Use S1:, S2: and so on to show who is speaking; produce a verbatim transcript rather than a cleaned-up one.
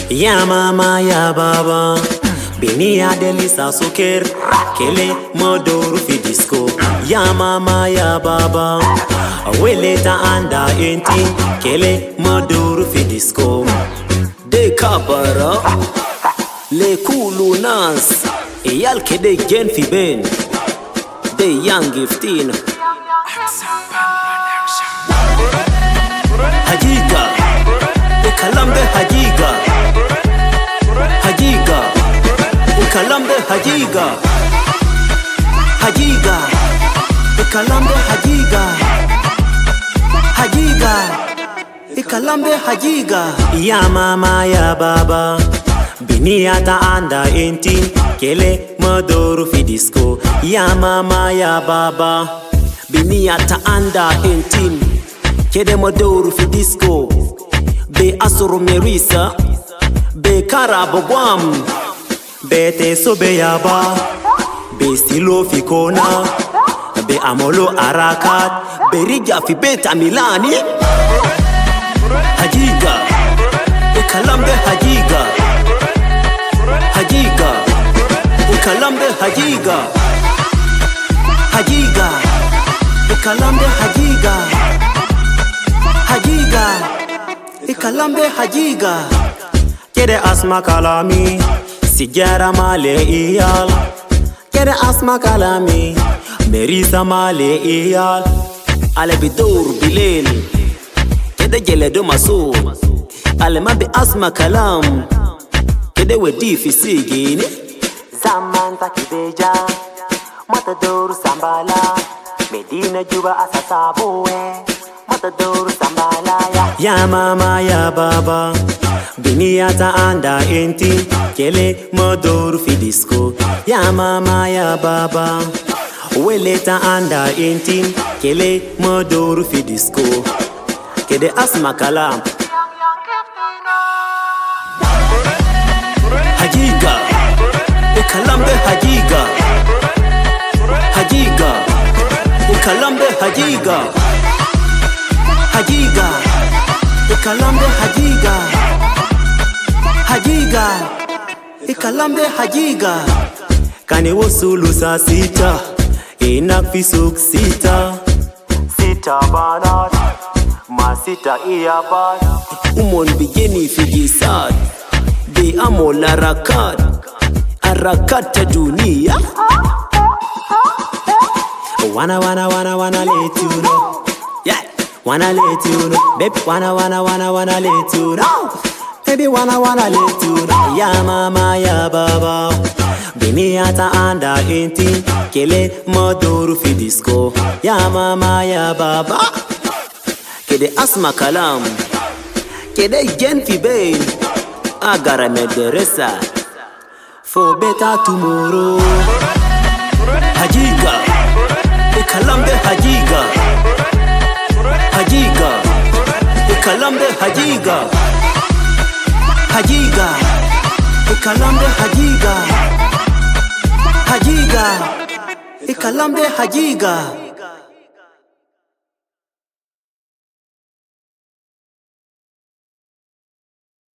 S1: Ya mama ya baba Bini ya delisa soker Kele modoro fi disco Ya mama ya baba Weleta anda enti Kele modoro fi disco De kabara Le kulu nas Eyal kede gen fi ben De young giftin Hajiga Kalambe hajiga Hajiga Kalambe hajiga Hajiga Kalambe hajiga Hajiga Kalambe hajiga Ya mama ya baba Bini ata anda enti Kele modoro fi disco Ya mama ya baba Bini ata anda enti Kele modoro fi disco Be asuru merisa Be karabo guam Be te sobe yaba Be stilo fi kona Be amolo arakat Be rigya fi beta milani Hajiga E kalambe hajiga Hajiga E kalambe hajiga Hajiga E kalambe hajiga Hajiga Kalambe hajiga Kede asma kalami Sigara male iyal Kede asma kalami Merisa male iyal Ale bidur bilel Kede gele do maso Ale mabi asma kalam Kede wedi fisigini Zaman takibeja Matador sambala Medina juba asasabuwe Matador sambala ya Ya mama ya baba Bini ata anda enti Kele modoro fi disco Ya mama ya baba Weleta anda enti Kele modoro fi disco Kede asma kalam Hajiga Kalambe hajiga Hajiga Kalambe hajiga Hajiga Kalambe hajiga Hajiga Kalambe hajiga Kane wosulu sa sita Inak fisuk sita Sita banat Ma sita iya bat Umon bigeni figisad Be amol arakat Arakat ta dunia Wana wana wana wana let you know Yeah Wanna let you know, baby, wanna, wanna, wanna, wanna let you know Baby, wanna, wanna let you know Ya mama, ya baba Bini ata anda enti Kele modoro fi disco Ya mama, ya baba Kede asma kalam Kede gen fi bain Agara mederesa For better tomorrow Hajiga Kalambe hajiga Hajiga Kalambe hajiga Hajiga Kalambe hajiga Hajiga Kalambe hajiga